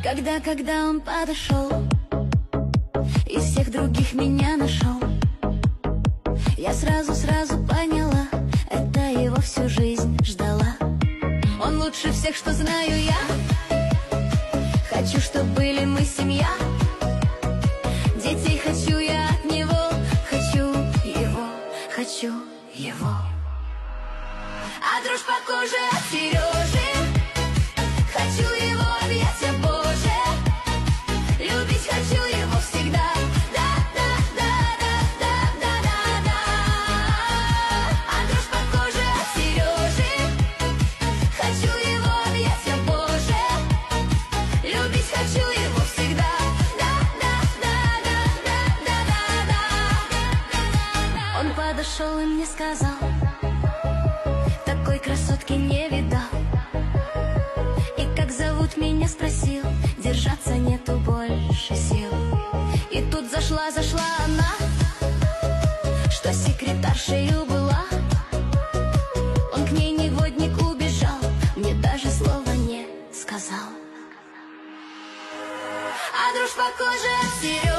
Когда он подошел, из всех других меня нашел, я сразу поняла, это его всю жизнь ждала. Он лучше всех, что знаю я. Хочу, чтоб были мы семья. Детей хочу я от него. Хочу его, хочу его. А дружба кожи от Сережи. Хочу его объятия, Боже. Любить хочу его всегда. А дружба кожи от Сережи. Хочу его объятия, Боже. Любить хочу его всегда. Он подошел и мне сказал: такой красотки не видал. И как зовут меня спросил, держаться нету больше сил. И тут зашла она, что секретаршею была. Он к ней негодник убежал, мне даже слова не сказал. А дружба кожи от Сережи.